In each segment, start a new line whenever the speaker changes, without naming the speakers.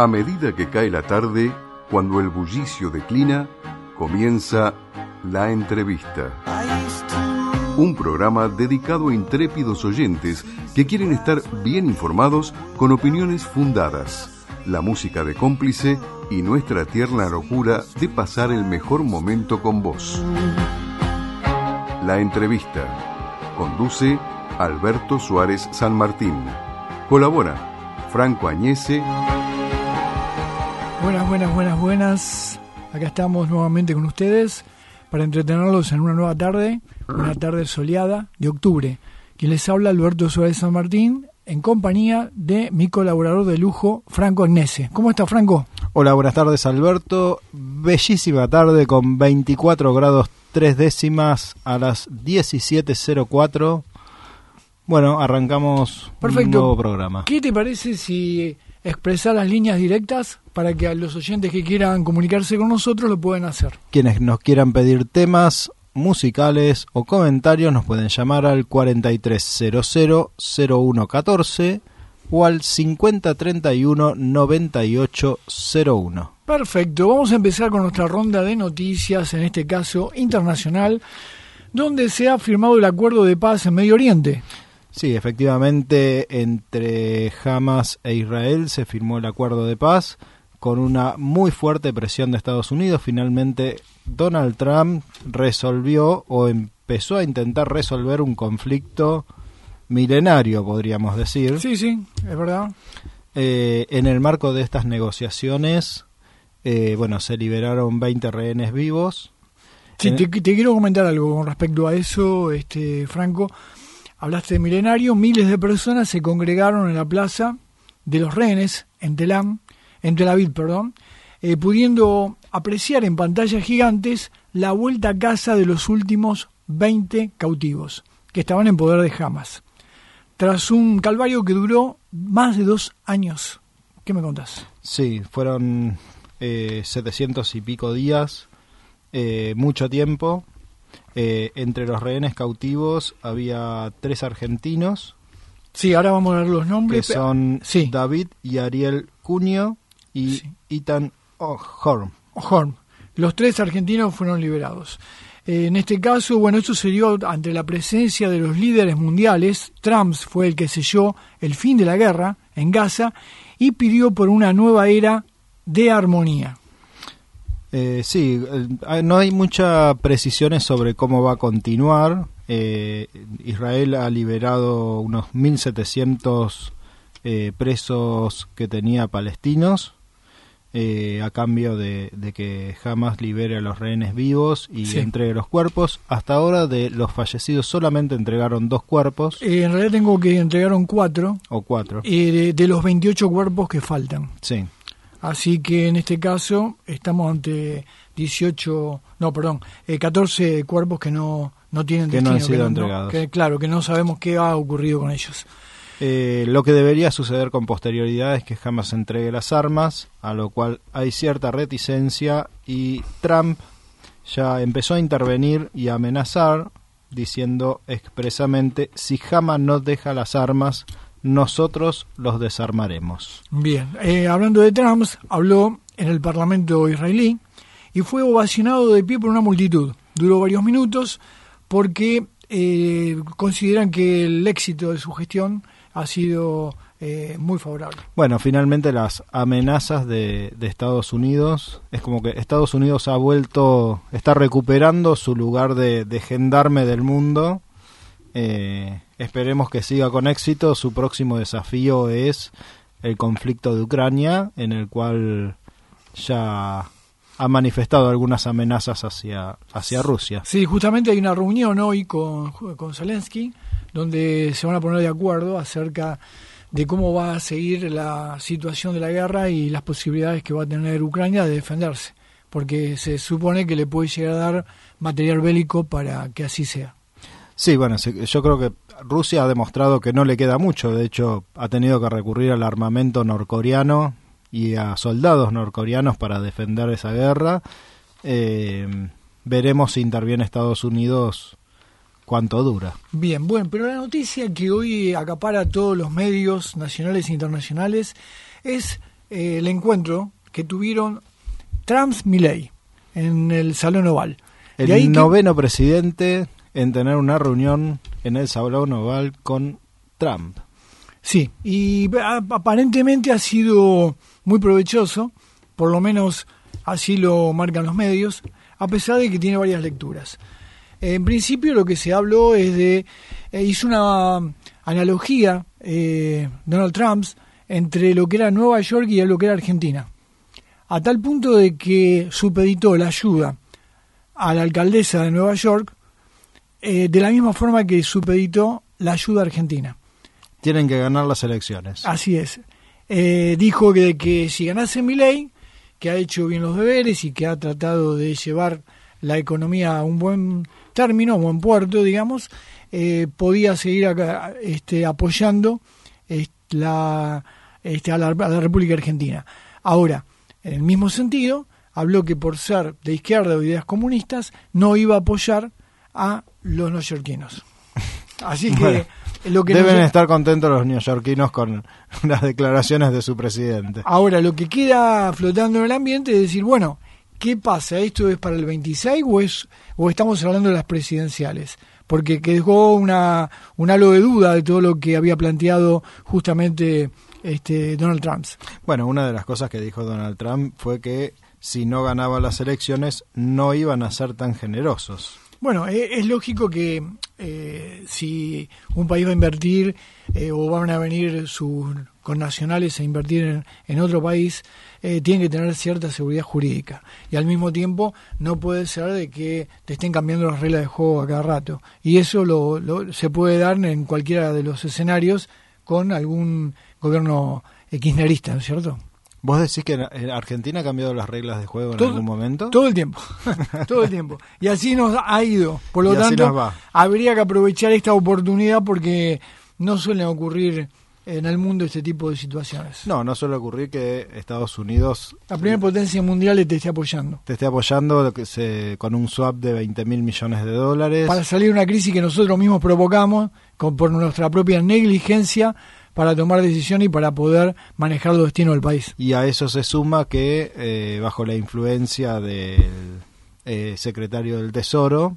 A medida que cae la tarde, cuando el bullicio declina, comienza La Entrevista. Un programa dedicado a intrépidos oyentes que quieren estar bien informados con opiniones fundadas, la música de cómplice y nuestra tierna locura de pasar el mejor momento con vos. La Entrevista. Conduce Alberto Suárez San Martín. Colabora Franco Agnese.
Buenas. Acá estamos nuevamente con ustedes para entretenerlos en una nueva tarde, una tarde soleada de octubre. Quien les habla, Alberto Suárez San Martín, en compañía de mi colaborador de lujo, Franco Agnese. ¿Cómo está, Franco?
Hola, buenas tardes, Alberto. Bellísima tarde con 24 grados 3 décimas a las 17:04. Bueno, arrancamos
Perfecto.
Un nuevo programa.
¿Qué te parece si expresar las líneas directas para que a los oyentes que quieran comunicarse con nosotros lo puedan hacer?
Quienes nos quieran pedir temas musicales o comentarios nos pueden llamar al 4300-0114 o al 5031-9801.
Perfecto, vamos a empezar con nuestra ronda de noticias, en este caso internacional, donde se ha firmado el acuerdo de paz en Medio Oriente.
Sí, efectivamente, entre Hamas e Israel se firmó el acuerdo de paz con una muy fuerte presión de Estados Unidos. Finalmente, Donald Trump resolvió o empezó a intentar resolver un conflicto milenario, podríamos decir.
Sí, es verdad.
En el marco de estas negociaciones, se liberaron 20 rehenes vivos.
Sí, te quiero comentar algo con respecto a eso, Franco. Hablaste de milenario, miles de personas se congregaron en la plaza de los rehenes en Tel Aviv, pudiendo apreciar en pantallas gigantes la vuelta a casa de los últimos 20 cautivos que estaban en poder de Hamas, tras un calvario que duró más de 2 años. ¿Qué me contás?
Sí, fueron 700 y pico días, mucho tiempo. Entre los rehenes cautivos había 3 argentinos.
Sí, ahora vamos a ver los nombres.
Que son
sí.
David y Ariel Cunio y sí. Ethan Horn.
Los 3 argentinos fueron liberados. En este caso, esto se dio ante la presencia de los líderes mundiales. Trump fue el que selló el fin de la guerra en Gaza y pidió por una nueva era de armonía.
No hay muchas precisiones sobre cómo va a continuar. Israel ha liberado unos 1.700 presos que tenía palestinos a cambio de que Hamas libere a los rehenes vivos y entregue los cuerpos. Hasta ahora de los fallecidos solamente entregaron 2 cuerpos.
En realidad tengo que entregaron 4.
O 4.
De los 28 cuerpos que faltan.
Sí.
Así que en este caso estamos ante 14 cuerpos que no tienen destino.
Que no han sido entregados.
Que no sabemos qué ha ocurrido con ellos.
Lo que debería suceder con posterioridad es que Hamas entregue las armas, a lo cual hay cierta reticencia, y Trump ya empezó a intervenir y a amenazar, diciendo expresamente: si Hamas no deja las armas, nosotros los desarmaremos.
Bien, hablando de Trump, habló en el Parlamento israelí y fue ovacionado de pie por una multitud. Duró varios minutos porque consideran que el éxito de su gestión ha sido muy favorable.
Bueno, finalmente las amenazas de Estados Unidos, es como que Estados Unidos está recuperando su lugar de gendarme del mundo. Esperemos que siga con éxito. Su próximo desafío es el conflicto de Ucrania, en el cual ya ha manifestado algunas amenazas hacia Rusia.
Sí, justamente hay una reunión hoy con Zelensky, donde se van a poner de acuerdo acerca de cómo va a seguir la situación de la guerra y las posibilidades que va a tener Ucrania de defenderse, porque se supone que le puede llegar a dar material bélico para que así sea.
Sí, yo creo que Rusia ha demostrado que no le queda mucho. De hecho, ha tenido que recurrir al armamento norcoreano y a soldados norcoreanos para defender esa guerra. Veremos si interviene Estados Unidos cuánto dura.
Bien, pero la noticia que hoy acapara todos los medios nacionales e internacionales es el encuentro que tuvieron Trump-Milei en el Salón Oval.
El noveno presidente en tener una reunión en el Salón Oval con Trump.
Sí, y aparentemente ha sido muy provechoso, por lo menos así lo marcan los medios, a pesar de que tiene varias lecturas. En principio lo que se habló es de... hizo una analogía Donald Trump entre lo que era Nueva York y lo que era Argentina, a tal punto de que supeditó la ayuda a la alcaldesa de Nueva York de la misma forma que supeditó la ayuda argentina.
Tienen que ganar las elecciones.
Así es. Dijo que si ganase Milei, que ha hecho bien los deberes y que ha tratado de llevar la economía a un buen término, a un buen puerto, digamos, podía seguir acá, apoyando a la República Argentina. Ahora, en el mismo sentido, habló que por ser de izquierda o ideas comunistas, no iba a apoyar a los neoyorquinos. Así que...
Bueno, lo que deben estar contentos los neoyorquinos con las declaraciones de su presidente.
Ahora, lo que queda flotando en el ambiente es decir, bueno, ¿qué pasa? ¿Esto es para el 26 o estamos hablando de las presidenciales? Porque quedó un halo de duda de todo lo que había planteado justamente Donald Trump.
Bueno, una de las cosas que dijo Donald Trump fue que si no ganaba las elecciones no iban a ser tan generosos.
Bueno, es lógico que si un país va a invertir o van a venir sus connacionales a invertir en otro país, tienen que tener cierta seguridad jurídica. Y al mismo tiempo no puede ser de que te estén cambiando las reglas de juego a cada rato. Y eso se puede dar en cualquiera de los escenarios con algún gobierno kirchnerista, ¿no es cierto?
¿Vos decís que en Argentina ha cambiado las reglas de juego en algún momento?
Todo el tiempo, todo el tiempo. Y así nos ha ido. Por lo tanto, habría que aprovechar esta oportunidad porque no suelen ocurrir en el mundo este tipo de situaciones.
No suele ocurrir que Estados Unidos...
La primera potencia mundial te esté apoyando.
Te esté apoyando con un swap de $20.000 millones.
Para salir de una crisis que nosotros mismos provocamos por nuestra propia negligencia, para tomar decisiones y para poder manejar los destinos del país.
Y a eso se suma que bajo la influencia del secretario del Tesoro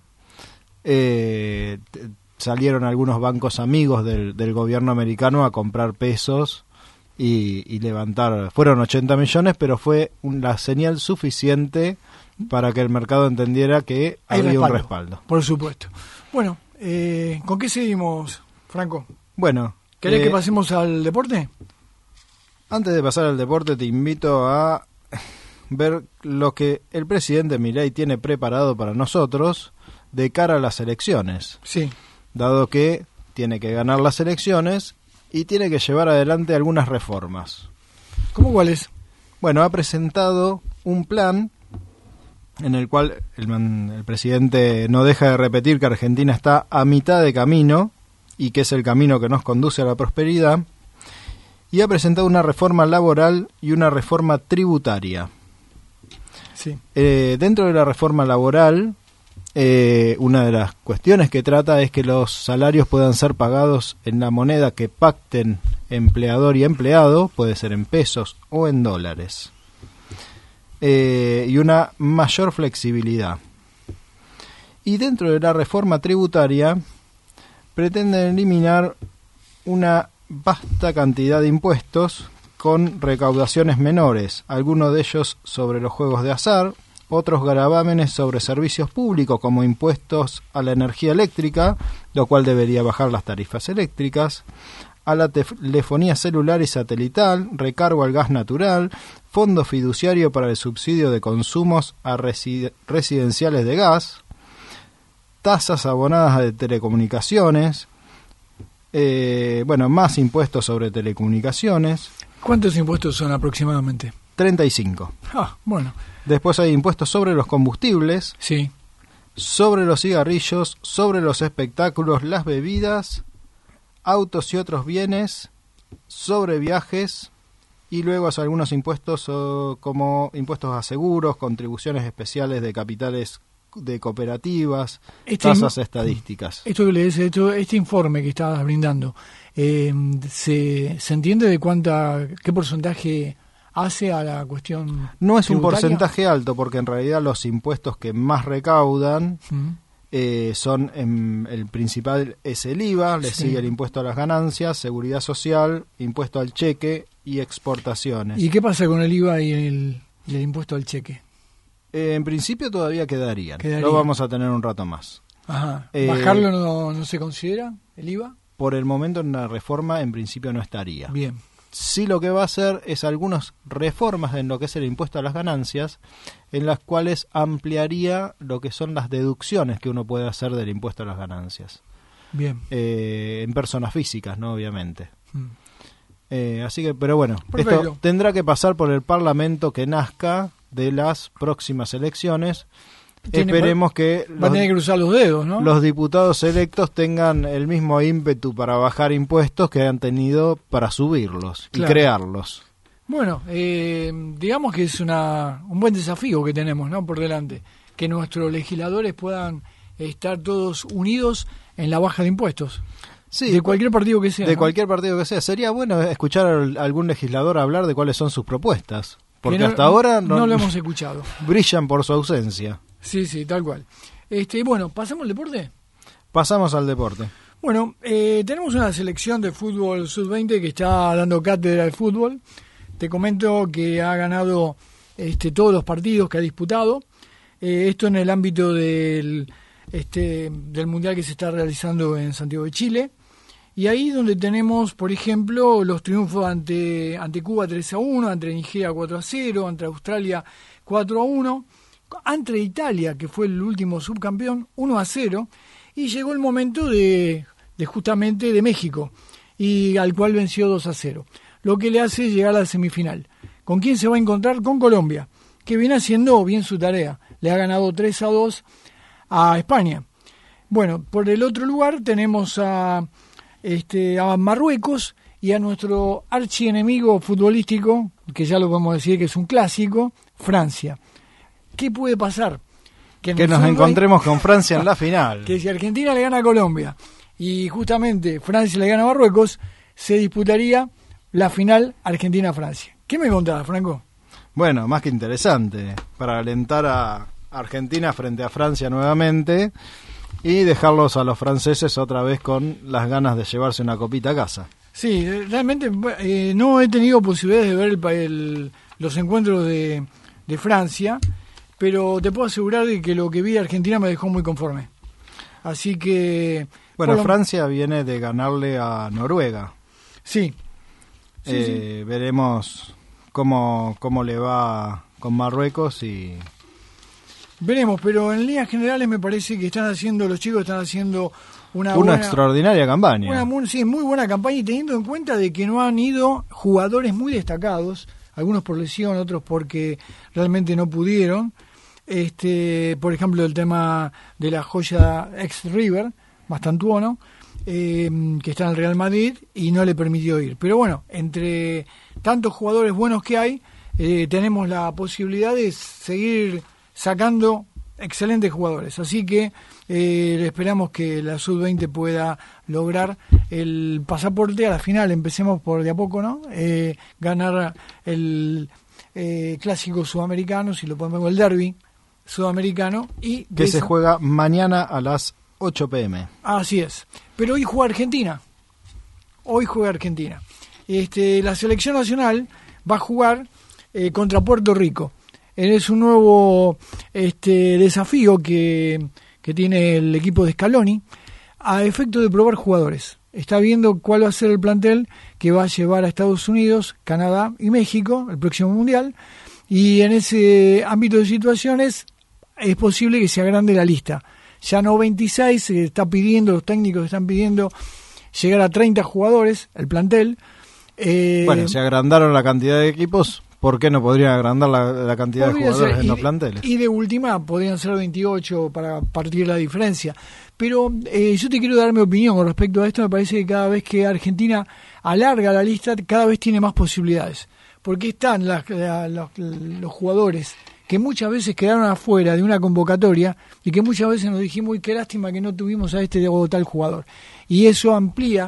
salieron algunos bancos amigos del gobierno americano a comprar pesos y levantar, fueron 80 millones, pero fue la señal suficiente para que el mercado entendiera que había un respaldo.
Por supuesto. Bueno, ¿con qué seguimos, Franco?
Bueno,
¿querés que pasemos al deporte?
Antes de pasar al deporte te invito a ver lo que el presidente Milei tiene preparado para nosotros de cara a las elecciones.
Sí.
Dado que tiene que ganar las elecciones y tiene que llevar adelante algunas reformas.
¿Cómo cuáles?
Bueno, ha presentado un plan en el cual el presidente no deja de repetir que Argentina está a mitad de camino y que es el camino que nos conduce a la prosperidad, y ha presentado una reforma laboral y una reforma tributaria.
Sí.
Dentro de la reforma laboral, una de las cuestiones que trata es que los salarios puedan ser pagados en la moneda que pacten empleador y empleado, puede ser en pesos o en dólares, y una mayor flexibilidad. Y dentro de la reforma tributaria pretenden eliminar una vasta cantidad de impuestos con recaudaciones menores, algunos de ellos sobre los juegos de azar, otros gravámenes sobre servicios públicos como impuestos a la energía eléctrica, lo cual debería bajar las tarifas eléctricas, a la telefonía celular y satelital, recargo al gas natural, fondo fiduciario para el subsidio de consumos a residenciales de gas, tasas abonadas de telecomunicaciones, más impuestos sobre telecomunicaciones.
¿Cuántos impuestos son aproximadamente?
35.
Bueno.
Después hay impuestos sobre los combustibles,
sí,
sobre los cigarrillos, sobre los espectáculos, las bebidas, autos y otros bienes, sobre viajes, y luego hay algunos impuestos como impuestos a seguros, contribuciones especiales de capitales de cooperativas, tasas estadísticas.
Este informe que estabas brindando, ¿se entiende de qué porcentaje hace a la cuestión
No es un
tributaria?
porcentaje alto, porque en realidad los impuestos que más recaudan son, el principal es el IVA, le sigue el impuesto a las ganancias, seguridad social, impuesto al cheque y exportaciones.
¿Y qué pasa con el IVA y el impuesto al cheque?
En principio todavía quedarían.
Quedaría.
Lo vamos a tener un rato más.
Ajá. ¿Bajarlo no se considera, el IVA?
Por el momento en la reforma en principio no estaría.
Bien.
Sí, lo que va a hacer es algunas reformas en lo que es el impuesto a las ganancias, en las cuales ampliaría lo que son las deducciones que uno puede hacer del impuesto a las ganancias.
Bien.
En personas físicas, ¿no? Obviamente. Así que, pero bueno,
Perfecto.
esto tendrá que pasar por el Parlamento que nazca de las próximas elecciones. Esperemos que
va a tener que cruzar los dedos, ¿no?
los diputados electos tengan el mismo ímpetu para bajar impuestos que han tenido para subirlos y crearlos.
Bueno, digamos que es un buen desafío que tenemos, ¿no? Por delante, que nuestros legisladores puedan estar todos unidos en la baja de impuestos.
Sí,
de cualquier partido que sea.
De
¿no?
cualquier partido que sea. Sería bueno escuchar a algún legislador hablar de cuáles son sus propuestas, porque
no,
hasta ahora
no lo hemos escuchado.
Brillan por su ausencia.
Sí, tal cual. Bueno, ¿pasamos al deporte?
Pasamos al deporte.
Bueno, tenemos una selección de fútbol sub-20 que está dando cátedra de fútbol. Te comento que ha ganado todos los partidos que ha disputado. Esto en el ámbito del mundial que se está realizando en Santiago de Chile. Y ahí donde tenemos, por ejemplo, los triunfos ante Cuba 3-1, ante Nigeria 4-0, ante Australia 4-1, ante Italia, que fue el último subcampeón, 1-0, y llegó el momento de justamente de México, y al cual venció 2-0, lo que le hace llegar a la semifinal. ¿Con quién se va a encontrar? Con Colombia, que viene haciendo bien su tarea. Le ha ganado 3-2 a España. Bueno, por el otro lugar tenemos a Marruecos y a nuestro archienemigo futbolístico, que ya lo podemos decir que es un clásico, Francia. ¿Qué puede pasar?
Que nos encontremos con Francia en la final.
Que si Argentina le gana a Colombia y justamente Francia le gana a Marruecos, se disputaría la final Argentina-Francia. ¿Qué me contás, Franco?
Bueno, más que interesante, para alentar a Argentina frente a Francia nuevamente y dejarlos a los franceses otra vez con las ganas de llevarse una copita a casa.
Sí, realmente no he tenido posibilidades de ver los encuentros de Francia, pero te puedo asegurar de que lo que vi de Argentina me dejó muy conforme. Así que...
Bueno, Francia viene de ganarle a Noruega.
Sí.
Veremos cómo le va con Marruecos y...
Veremos, pero en líneas generales me parece que los chicos están haciendo una
extraordinaria campaña.
Muy buena campaña, y teniendo en cuenta de que no han ido jugadores muy destacados, algunos por lesión, otros porque realmente no pudieron. Por ejemplo, el tema de la joya ex-River, Mastantuono, que está en el Real Madrid y no le permitió ir. Pero bueno, entre tantos jugadores buenos que hay, tenemos la posibilidad de seguir sacando excelentes jugadores. Así que esperamos que la Sub-20 pueda lograr el pasaporte a la final. Empecemos por de a poco, ¿no? Ganar el clásico sudamericano, si lo podemos, el derbi sudamericano. Y
que se juega mañana a las 8 p.m.
Así es. Pero hoy juega Argentina. La selección nacional va a jugar contra Puerto Rico. Es un nuevo desafío que tiene el equipo de Scaloni a efecto de probar jugadores. Está viendo cuál va a ser el plantel que va a llevar a Estados Unidos, Canadá y México el próximo Mundial. Y en ese ámbito de situaciones es posible que se agrande la lista. Ya no 26, se está pidiendo, los técnicos están pidiendo llegar a 30 jugadores, el plantel.
Bueno, se agrandaron la cantidad de equipos, ¿por qué no podrían agrandar la cantidad de jugadores en los planteles?
Y de última podrían ser 28 para partir la diferencia. Pero yo te quiero dar mi opinión con respecto a esto. Me parece que cada vez que Argentina alarga la lista, cada vez tiene más posibilidades. Porque están los jugadores que muchas veces quedaron afuera de una convocatoria y que muchas veces nos dijimos, qué lástima que no tuvimos a este o tal jugador. Y eso amplía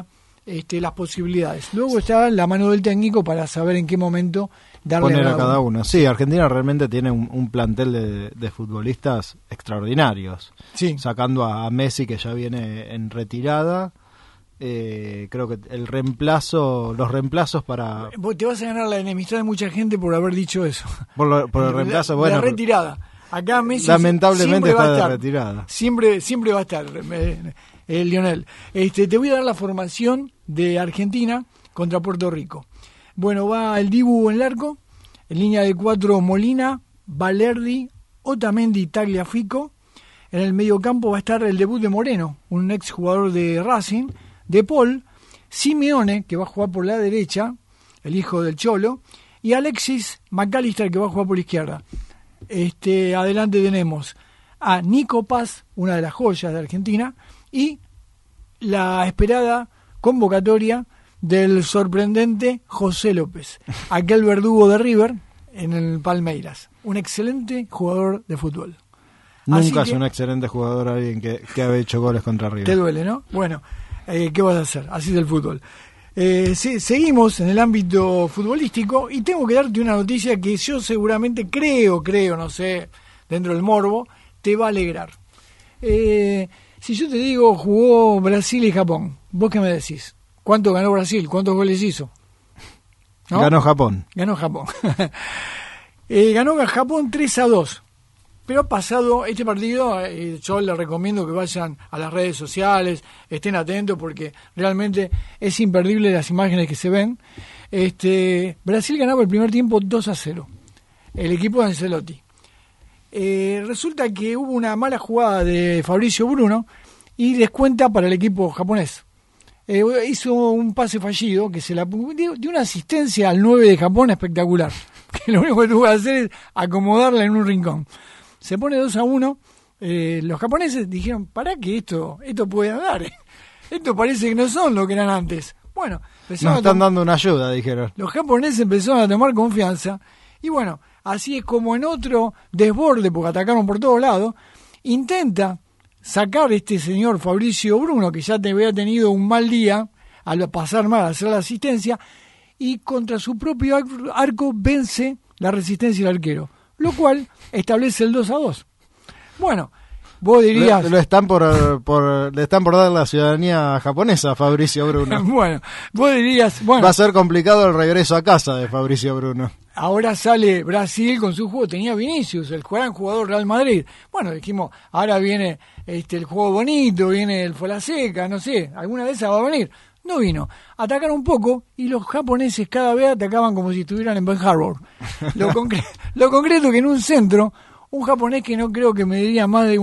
las posibilidades. Luego está la mano del técnico para saber en qué momento darle
poner a cada uno. Sí, Argentina realmente tiene un plantel de futbolistas extraordinarios.
Sí.
Sacando a Messi, que ya viene en retirada. Creo que los reemplazos para...
Vos te vas a ganar la enemistad de mucha gente por haber dicho eso.
Por el reemplazo, bueno.
La retirada. Acá Messi
lamentablemente está de
estar,
retirada.
Siempre va a estar, Lionel. Te voy a dar la formación de Argentina contra Puerto Rico. Bueno, va el Dibu en el arco, en línea de 4 Molina, Balerdi, Otamendi, Tagliafico. En el mediocampo va a estar el debut de Moreno, un ex jugador de Racing, De Paul, Simeone, que va a jugar por la derecha, el hijo del Cholo, y Alexis McAllister, que va a jugar por la izquierda. Adelante tenemos a Nico Paz, una de las joyas de Argentina, y la esperada convocatoria del sorprendente José López, aquel verdugo de River en el Palmeiras, un excelente jugador de fútbol.
Nunca es un excelente jugador alguien que ha hecho goles contra River.
Te duele, ¿no? Bueno, ¿qué vas a hacer? Así es el fútbol. Seguimos en el ámbito futbolístico y tengo que darte una noticia que yo seguramente creo, no sé, dentro del morbo, te va a alegrar. Si yo te digo jugó Brasil y Japón, ¿vos qué me decís? ¿Cuánto ganó Brasil? ¿Cuántos goles hizo? ¿No?
Ganó Japón.
Ganó Japón 3-2. Pero ha pasado este partido, yo les recomiendo que vayan a las redes sociales, estén atentos porque realmente es imperdible las imágenes que se ven. Brasil ganaba el primer tiempo 2-0, el equipo de Ancelotti. Resulta que hubo una mala jugada de Fabricio Bruno y descuenta para el equipo japonés. Hizo un pase fallido que se dio una asistencia al 9 de Japón espectacular, que lo único que tuvo que hacer es acomodarla en un rincón. Se pone 2-1, los japoneses dijeron, ¿para qué esto puede dar? Esto parece que no son lo que eran antes. Bueno,
nos están dando una ayuda, dijeron.
Los japoneses empezaron a tomar confianza y bueno, así es como en otro desborde, porque atacaron por todos lados, intenta sacar este señor Fabricio Bruno, que ya había tenido un mal día al pasar mal a hacer la asistencia, y contra su propio arco vence la resistencia del arquero, lo cual establece el 2-2. Bueno, vos dirías...
Le están por dar la ciudadanía japonesa a Fabricio Bruno.
Bueno, vos dirías... Bueno,
va a ser complicado el regreso a casa de Fabricio Bruno.
Ahora sale Brasil con su juego, tenía Vinicius, el gran jugador Real Madrid. Bueno, dijimos, ahora viene el juego bonito, viene el Folaseca, no sé, alguna de esas va a venir. No vino. Atacaron un poco y los japoneses cada vez atacaban como si estuvieran en Pearl Harbor. Lo concreto que en un centro, un japonés que no creo que mediría más de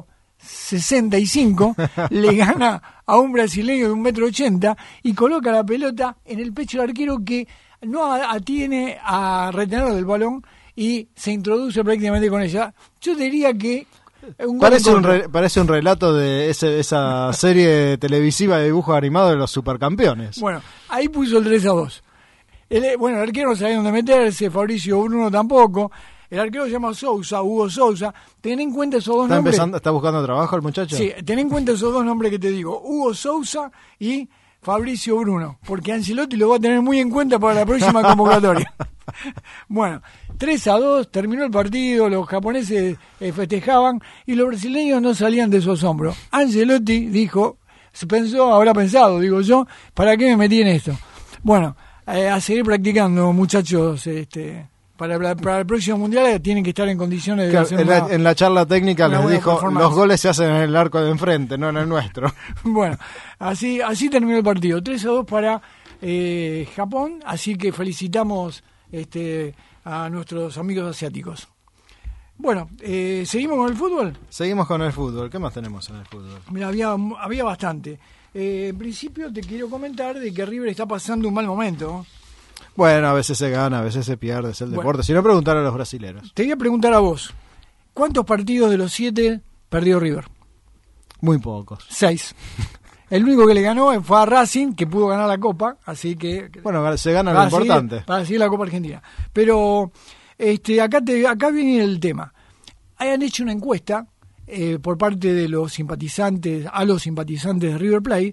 1,65 m, le gana a un brasileño de 1,80 m y coloca la pelota en el pecho del arquero que no atiene a retener el balón y se introduce prácticamente con ella. Yo diría que...
Parece un relato de esa serie televisiva de dibujos animados de los supercampeones.
Bueno, ahí puso el 3-2. El arquero no sabía dónde meterse, Fabricio Bruno tampoco. El arquero se llama Hugo Sousa. Ten en cuenta esos dos nombres.
¿Está buscando trabajo el muchacho?
Sí, ten en cuenta esos dos nombres que te digo, Hugo Sousa y Fabricio Bruno, porque Ancelotti lo va a tener muy en cuenta para la próxima convocatoria. Bueno, 3-2, terminó el partido, los japoneses festejaban y los brasileños no salían de su asombro. Ancelotti habrá pensado, digo yo, ¿para qué me metí en esto? Bueno, a seguir practicando, muchachos, para el próximo mundial tienen que estar en condiciones de hacer
en la charla técnica les dijo, los goles se hacen en el arco de enfrente, no en el nuestro.
Bueno, así terminó el partido, 3-2 para Japón, así que felicitamos a nuestros amigos asiáticos. Bueno, ¿seguimos con el fútbol?
Seguimos con el fútbol. ¿Qué más tenemos en el fútbol?
Mira, había bastante. En principio te quiero comentar de que River está pasando un mal momento.
Bueno, a veces se gana, a veces se pierde, es el deporte. Si no, preguntar a los brasileros.
Te voy a preguntar a vos, ¿cuántos partidos de los 7 perdió River?
Muy pocos.
6. El único que le ganó fue a Racing, que pudo ganar la Copa, así que...
Bueno, se gana lo importante.
Para seguir la Copa Argentina. Pero acá viene el tema. Hayan hecho una encuesta por parte de los simpatizantes, a los simpatizantes de River Plate,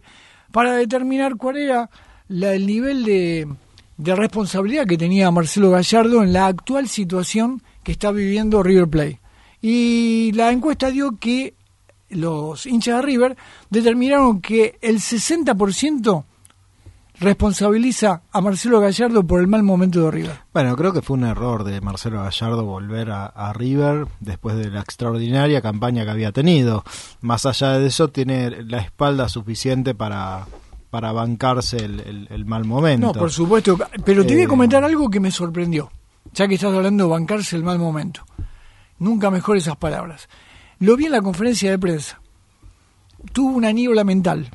para determinar cuál era el nivel de responsabilidad que tenía Marcelo Gallardo en la actual situación que está viviendo River Plate. Y la encuesta dio que los hinchas de River determinaron que el 60% responsabiliza a Marcelo Gallardo por el mal momento de River.
Bueno, creo que fue un error de Marcelo Gallardo volver a River después de la extraordinaria campaña que había tenido. Más allá de eso, tiene la espalda suficiente para bancarse el mal momento.
No, por supuesto, pero te voy a comentar algo que me sorprendió, ya que estás hablando de bancarse el mal momento. Nunca mejor esas palabras. Lo vi en la conferencia de prensa. Tuvo una niebla mental.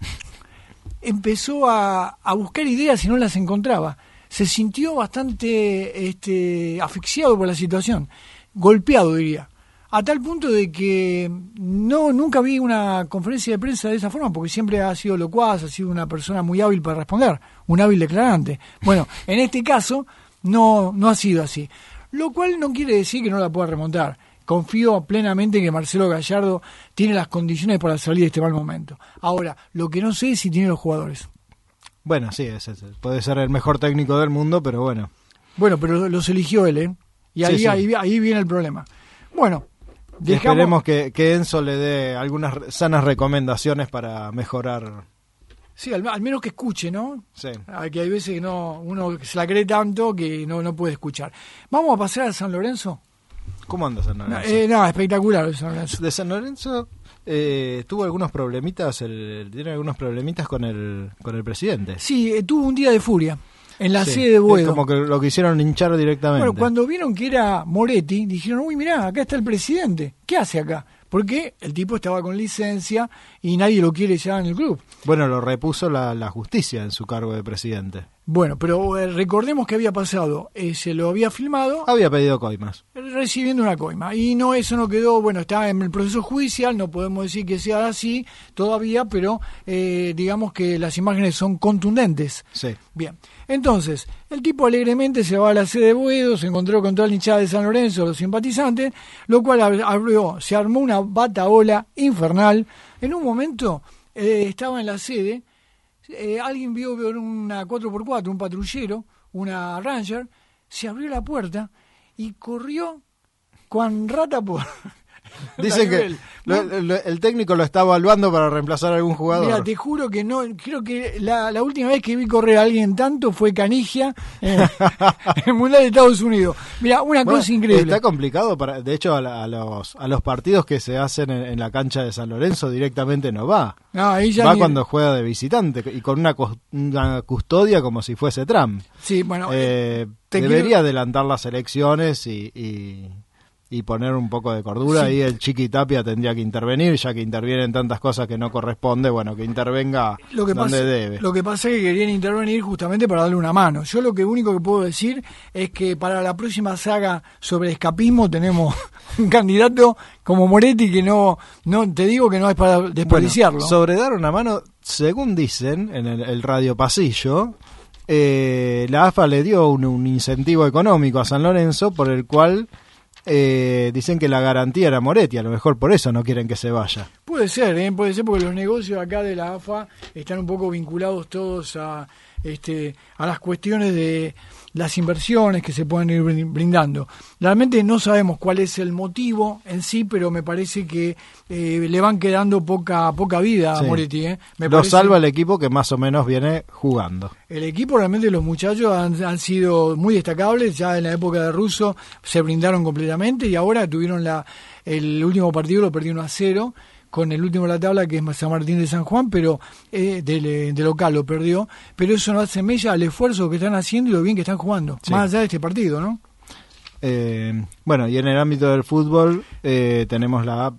Empezó a buscar ideas y no las encontraba. Se sintió bastante asfixiado por la situación, golpeado diría, a tal punto de que nunca vi una conferencia de prensa de esa forma, porque siempre ha sido locuaz, ha sido una persona muy hábil para responder, un hábil declarante. Bueno, en este caso no ha sido así, lo cual no quiere decir que no la pueda remontar. Confío plenamente que Marcelo Gallardo tiene las condiciones para salir de este mal momento. Ahora, lo que no sé es si tiene los jugadores.
Bueno, sí, puede ser el mejor técnico del mundo, pero bueno.
Bueno, pero los eligió él, ¿eh? Y ahí, sí. ahí viene el problema. Bueno,
esperemos que Enzo le dé algunas sanas recomendaciones para mejorar.
Sí, al menos que escuche, ¿no?
Sí.
Que hay veces que uno se la cree tanto que no puede escuchar. Vamos a pasar a San Lorenzo.
¿Cómo anda San Lorenzo?
Espectacular el San Lorenzo.
De San Lorenzo tuvo algunos problemitas, tiene algunos problemitas con el presidente.
Sí, tuvo un día de furia en la sede de Boedo.
Como que lo quisieron hinchar directamente.
Bueno, cuando vieron que era Moretti, dijeron, uy, mirá, acá está el presidente. ¿Qué hace acá? Porque el tipo estaba con licencia y nadie lo quiere ya en el club.
Bueno, lo repuso la justicia en su cargo de presidente.
Bueno, pero recordemos que había pasado, se lo había filmado.
Había pedido coimas.
Recibiendo una coima. Y eso no quedó, bueno, está en el proceso judicial, no podemos decir que sea así todavía, pero digamos que las imágenes son contundentes.
Sí.
Bien, entonces, el tipo alegremente se va a la sede de Boedo, se encontró con toda la hinchada de San Lorenzo, los simpatizantes, lo cual se armó una batahola infernal. En un momento estaba en la sede, alguien vio una 4x4, un patrullero, una Ranger, se abrió la puerta y corrió con rata por...
Dicen que el técnico lo está evaluando para reemplazar a algún jugador.
Mira, te juro que no, creo que la última vez que vi correr a alguien tanto fue Canigia en el Mundial de Estados Unidos. Mira, cosa increíble.
Está complicado, de hecho a los partidos que se hacen en la cancha de San Lorenzo directamente no va. Va cuando juega de visitante y con una custodia como si fuese Trump.
Sí, bueno,
debería adelantar las elecciones y poner un poco de cordura. Sí. Ahí el Chiqui Tapia tendría que intervenir, ya que intervienen tantas cosas que no corresponde, bueno, que intervenga donde debe.
Lo que pasa es que querían intervenir justamente para darle una mano. Yo lo único que puedo decir es que para la próxima saga sobre escapismo tenemos un candidato como Moretti que no te digo que no es para desperdiciarlo.
Bueno, sobre dar una mano, según dicen en el Radio Pasillo, la AFA le dio un incentivo económico a San Lorenzo por el cual... dicen que la garantía era Moretti, a lo mejor por eso no quieren que se vaya.
Puede ser porque los negocios acá de la AFA están un poco vinculados todos a las cuestiones de las inversiones que se pueden ir brindando. Realmente no sabemos cuál es el motivo en sí, pero me parece que le van quedando poca vida a Moretti.
Salva el equipo que más o menos viene jugando.
El equipo, realmente los muchachos han sido muy destacables, ya en la época de Russo se brindaron completamente y ahora tuvieron el último partido, lo perdió 1-0, con el último de la tabla que es San Martín de San Juan, pero de local lo perdió, pero eso no hace mella al esfuerzo que están haciendo y lo bien que están jugando, más allá de este partido, ¿no?
Bueno, y en el ámbito del fútbol tenemos la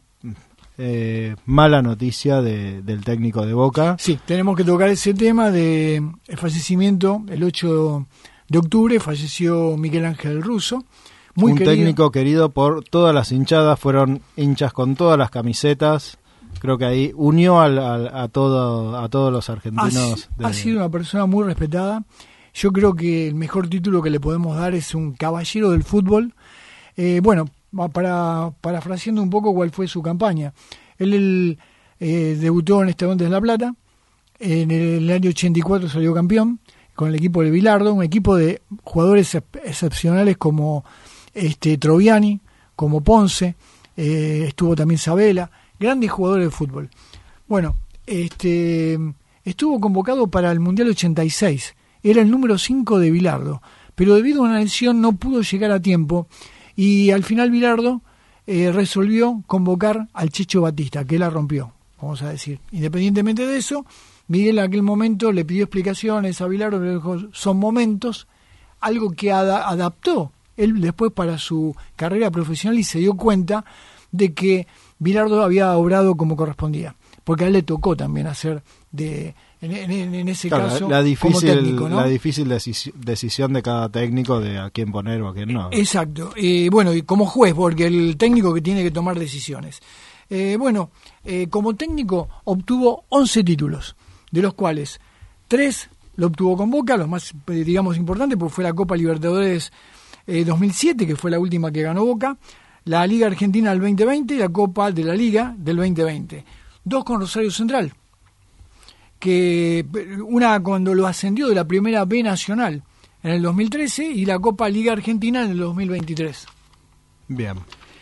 mala noticia del técnico de Boca.
Sí, tenemos que tocar ese tema de el fallecimiento, el 8 de octubre falleció Miguel Ángel Russo. Un
técnico querido por todas las hinchadas, fueron hinchas con todas las camisetas. Creo que ahí unió a todos los argentinos.
Ha sido una persona muy respetada. Yo creo que el mejor título que le podemos dar es un caballero del fútbol. Bueno, parafraseando un poco cuál fue su campaña. Él debutó en Estudiantes de La Plata, en el año 84 salió campeón con el equipo de Bilardo, un equipo de jugadores excepcionales como Troviani, como Ponce, estuvo también Sabela, grandes jugadores de fútbol. Bueno, estuvo convocado para el Mundial 86, era el número 5 de Bilardo, pero debido a una lesión no pudo llegar a tiempo y al final Bilardo resolvió convocar al Checho Batista, que la rompió, vamos a decir. Independientemente de eso, Miguel en aquel momento le pidió explicaciones a Bilardo, le dijo, son momentos, algo que adaptó él después para su carrera profesional y se dio cuenta de que Bilardo había obrado como correspondía, porque a él le tocó también hacer en ese caso como técnico, ¿no?
La difícil decisión de cada técnico de a quién poner o a quién no.
Exacto, bueno, y como juez, porque el técnico que tiene que tomar decisiones. Como técnico obtuvo 11 títulos, de los cuales 3 lo obtuvo con Boca, los más, digamos, importantes, porque fue la Copa Libertadores 2007, que fue la última que ganó Boca, la Liga Argentina del 2020 y la Copa de la Liga del 2020. 2 con Rosario Central, que una cuando lo ascendió de la Primera B Nacional en el 2013 y la Copa Liga Argentina en el 2023.
Bien.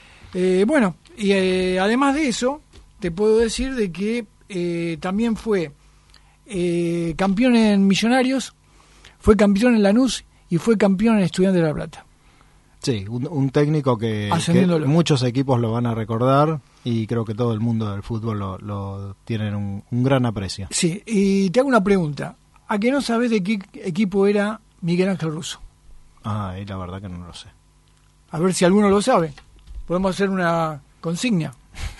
Además de eso, te puedo decir de que también fue campeón en Millonarios, fue campeón en Lanús y fue campeón en Estudiantes de La Plata.
Sí, un técnico que muchos equipos lo van a recordar y creo que todo el mundo del fútbol lo tienen un gran aprecio.
Sí, y te hago una pregunta. ¿A qué no sabes de qué equipo era Miguel Ángel Russo?
Y la verdad que no lo sé.
A ver si alguno lo sabe. Podemos hacer una consigna.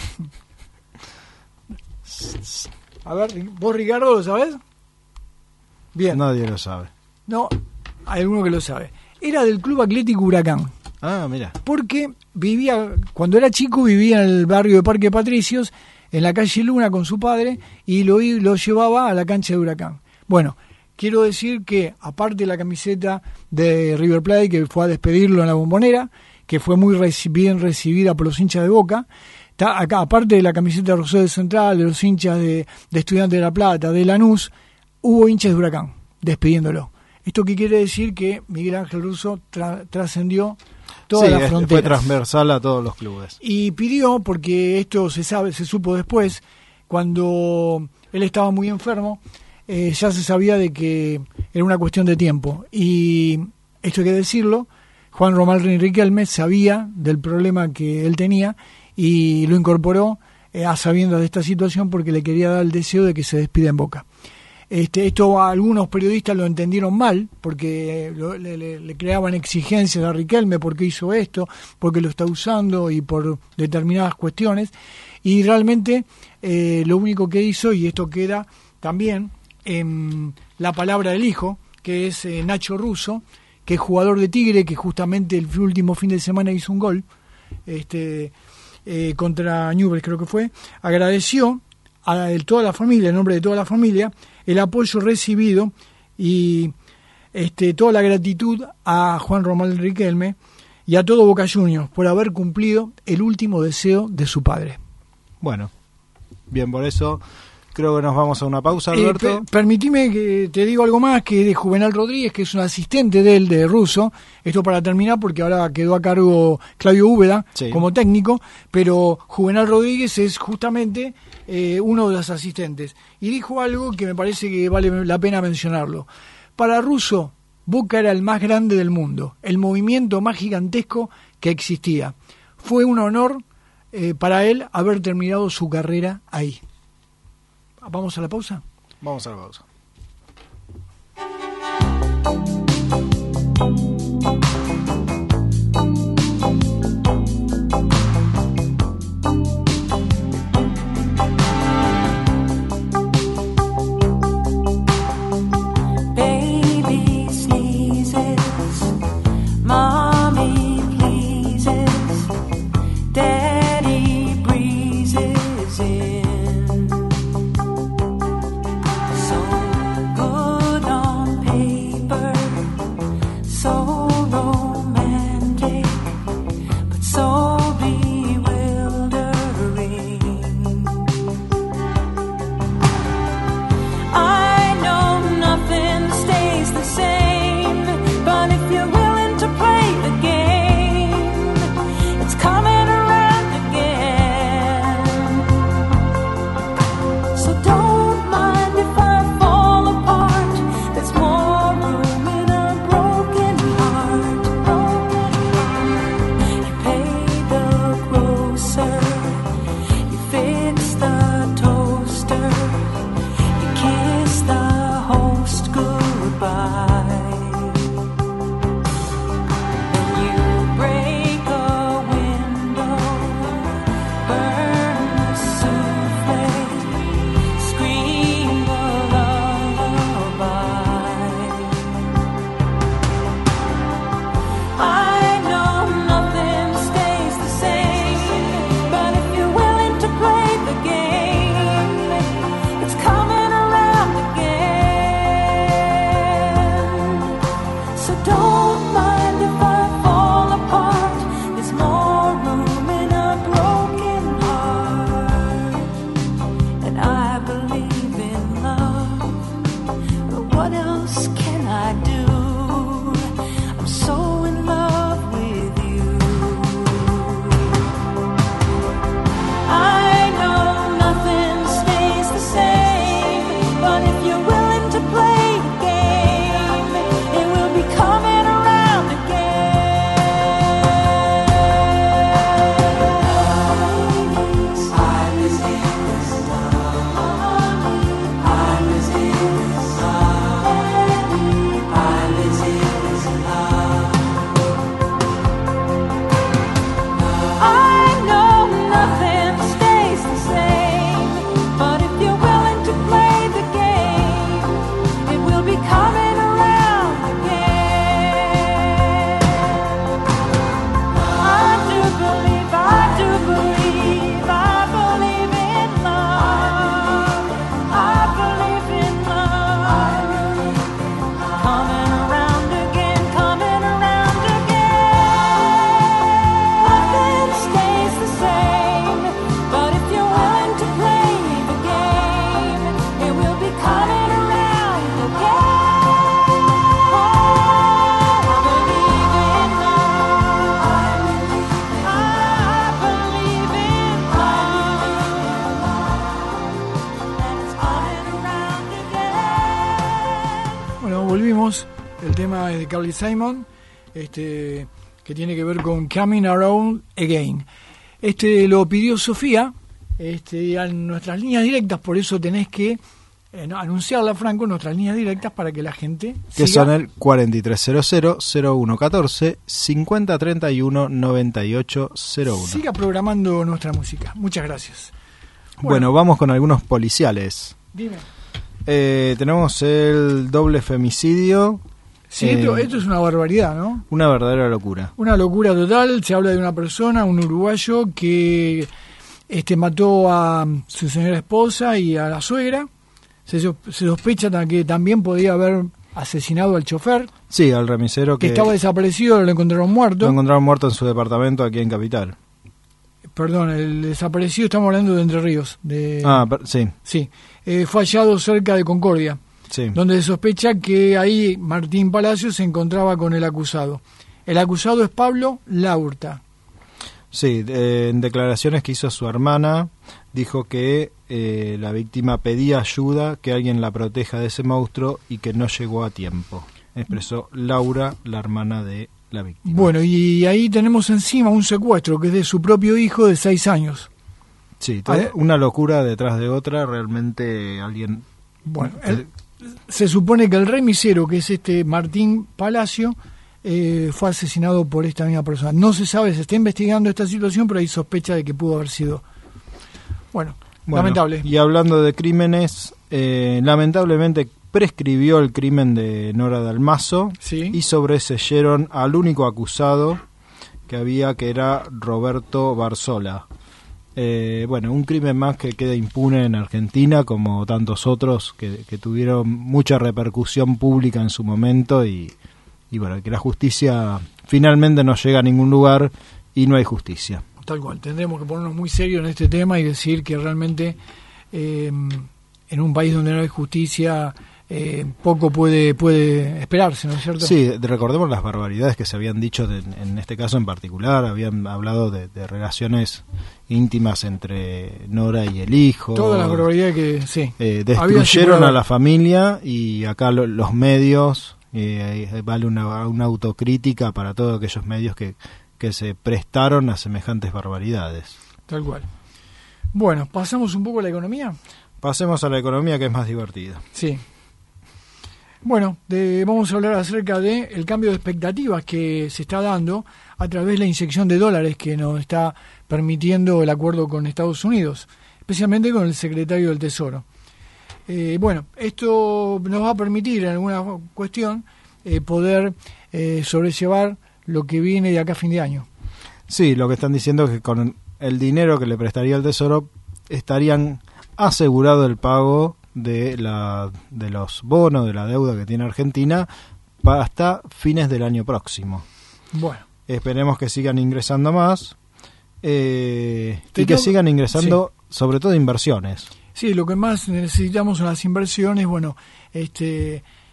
A ver, ¿vos, Ricardo, lo sabés? Bien.
Nadie lo sabe.
No, hay alguno que lo sabe. Era del Club Atlético Huracán.
Mira.
Porque cuando era chico vivía en el barrio de Parque Patricios, en la calle Luna con su padre, y lo llevaba a la cancha de Huracán. Bueno, quiero decir que, aparte de la camiseta de River Plate, que fue a despedirlo en la Bombonera, que fue muy bien recibida por los hinchas de Boca, acá, aparte de la camiseta de Rosario Central, de los hinchas de Estudiantes de La Plata, de Lanús, hubo hinchas de Huracán despidiéndolo. ¿Esto qué quiere decir? Que Miguel Ángel Russo trascendió todas las fronteras.
Fue transversal a todos los clubes.
Y pidió, porque esto se supo después, cuando él estaba muy enfermo, ya se sabía de que era una cuestión de tiempo. Y esto hay que decirlo, Juan Román Riquelme sabía del problema que él tenía y lo incorporó a sabiendas de esta situación porque le quería dar el deseo de que se despida en Boca. Esto algunos periodistas lo entendieron mal, porque le creaban exigencias a Riquelme porque hizo esto, porque lo está usando y por determinadas cuestiones. Y realmente lo único que hizo, y esto queda también en la palabra del hijo, que es Nacho Russo, que es jugador de Tigre, que justamente el último fin de semana hizo un gol contra Newell's, creo que fue, agradeció a toda la familia, en nombre de toda la familia, el apoyo recibido y toda la gratitud a Juan Román Riquelme y a todo Boca Juniors por haber cumplido el último deseo de su padre.
Bueno, bien, por eso creo que nos vamos a una pausa, Alberto.
Permitime que te digo algo más, que de Juvenal Rodríguez, que es un asistente de él, de Russo. Esto para terminar, porque ahora quedó a cargo Claudio Úbeda como técnico, pero Juvenal Rodríguez es justamente uno de los asistentes. Y dijo algo que me parece que vale la pena mencionarlo. Para Russo, Boca era el más grande del mundo, el movimiento más gigantesco que existía. Fue un honor para él haber terminado su carrera ahí. ¿Vamos a la pausa?
Vamos a la pausa.
Baby sneezes, mommy pleases, daddy breezes in. So romantic. What else can I do? I'm so in love with you. I know nothing stays the same, but if you're willing to play the game, it will be coming around again. I'm as in this love. I'm as in this love. I'm as in this love. I know nothing stays the same, but if you're willing to play the game, it will be coming around again. I do believe, I do believe, I believe in love. I believe in love. Coming around again, coming around again. Nothing stays the same, but if you're willing to play the game, it will be coming around again. I believe in love. I believe in love. And it's coming around again.
Bueno, volvimos. El tema es de Carly Simon, que tiene que ver con Coming Around Again. Lo pidió Sofía, en nuestras líneas directas, por eso tenés que anunciarla, Franco, nuestras líneas directas para que la gente
Que
siga,
son el 4300-0114 5031-9801.
siga programando nuestra música. Muchas gracias.
Bueno, vamos con algunos policiales.
Dime.
Tenemos el doble femicidio.
Sí, esto es una barbaridad, ¿no?
Una verdadera locura.
Una locura total. Se habla de una persona, un uruguayo, que mató a su señora esposa y a la suegra. Se sospecha que también podía haber asesinado al chofer,
Sí, al remisero
que
que
estaba desaparecido, lo encontraron muerto.
lo encontraron muerto en su departamento aquí en Capital.
Perdón, el desaparecido, estamos hablando de Entre Ríos.
Sí,
Sí, fue hallado cerca de Concordia,
sí.
donde se sospecha que ahí Martín Palacio se encontraba con el acusado. El acusado es Pablo Laurta.
Sí, en declaraciones que hizo su hermana, dijo que la víctima pedía ayuda, que alguien la proteja de ese monstruo y que no llegó a tiempo. Expresó Laura, la hermana de la víctima.
Bueno, y ahí tenemos encima un secuestro que es de su propio hijo de 6 años.
Sí,
A ver.
una locura detrás de otra, realmente alguien...
Bueno, se supone que el remisero, que es Martín Palacio, fue asesinado por esta misma persona. No se sabe, se está investigando esta situación, pero hay sospecha de que pudo haber sido. Bueno, lamentable.
Y hablando de crímenes, lamentablemente prescribió el crimen de Nora Dalmazo
Sí.
y sobreseyeron al único acusado que había, que era Roberto Barzola. Un crimen más que queda impune en Argentina, como tantos otros que tuvieron mucha repercusión pública en su momento y que la justicia finalmente no llega a ningún lugar y no hay justicia.
Tal cual, tendremos que ponernos muy serios en este tema y decir que realmente en un país donde no hay justicia poco puede esperarse, ¿no es cierto?
Sí, recordemos las barbaridades que se habían dicho en este caso en particular. Habían hablado de relaciones íntimas entre Nora y el hijo.
Todas las barbaridades que, sí.
Destruyeron a la familia y acá los medios, vale una autocrítica para todos aquellos medios que se prestaron a semejantes barbaridades.
Tal cual. Bueno, ¿pasamos un poco a la economía?
Pasemos a la economía, que es más divertida.
Sí. Bueno, vamos a hablar acerca del cambio de expectativas que se está dando a través de la inyección de dólares que nos está permitiendo el acuerdo con Estados Unidos, especialmente con el secretario del Tesoro. Esto nos va a permitir en alguna cuestión poder sobrellevar lo que viene de acá a fin de año.
Sí, lo que están diciendo es que con el dinero que le prestaría el Tesoro estarían asegurado el pago de los bonos, de la deuda que tiene Argentina hasta fines del año próximo.
Bueno,
esperemos que sigan ingresando más y que sigan ingresando, sí, sobre todo inversiones.
Sí, lo que más necesitamos son las inversiones. Bueno,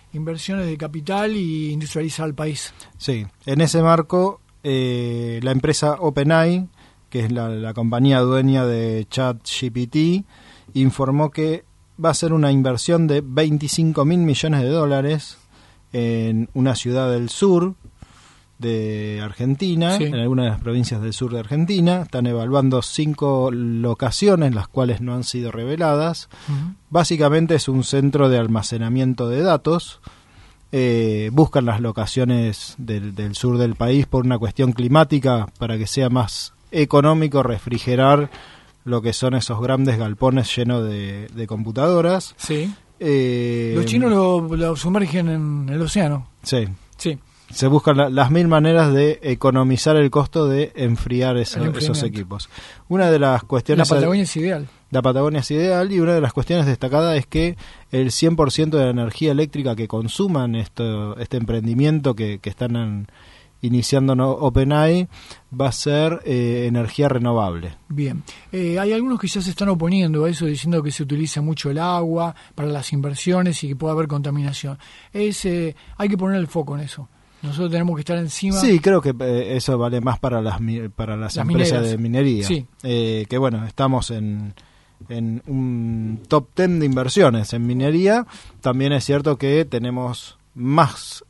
inversiones de capital y industrializar el país.
Sí, en ese marco, la empresa OpenAI, que es la compañía dueña de ChatGPT, informó que va a ser una inversión de $25.000 millones en una ciudad del sur de Argentina,
sí,
en algunas de las provincias del sur de Argentina. Están evaluando 5 locaciones, las cuales no han sido reveladas.
Uh-huh.
Básicamente es un centro de almacenamiento de datos. Buscan las locaciones del sur del país por una cuestión climática, para que sea más económico refrigerar lo que son esos grandes galpones llenos de computadoras.
Sí. Los chinos lo sumergen en el océano.
Sí.
Sí.
Se buscan las 1000 maneras de economizar el costo de enfriar esos equipos. Una de las cuestiones...
La Patagonia es ideal.
La Patagonia es ideal, y una de las cuestiones destacadas es que el 100% de la energía eléctrica que consuman este emprendimiento que están iniciando OpenAI va a ser energía renovable.
Bien. Hay algunos que ya se están oponiendo a eso, diciendo que se utiliza mucho el agua para las inversiones y que puede haber contaminación. Hay que poner el foco en eso. Nosotros tenemos que estar encima.
Sí, creo que eso vale más para las empresas
mineras
de minería.
Sí.
Que bueno, estamos en un top 10 de inversiones en minería. También es cierto que tenemos más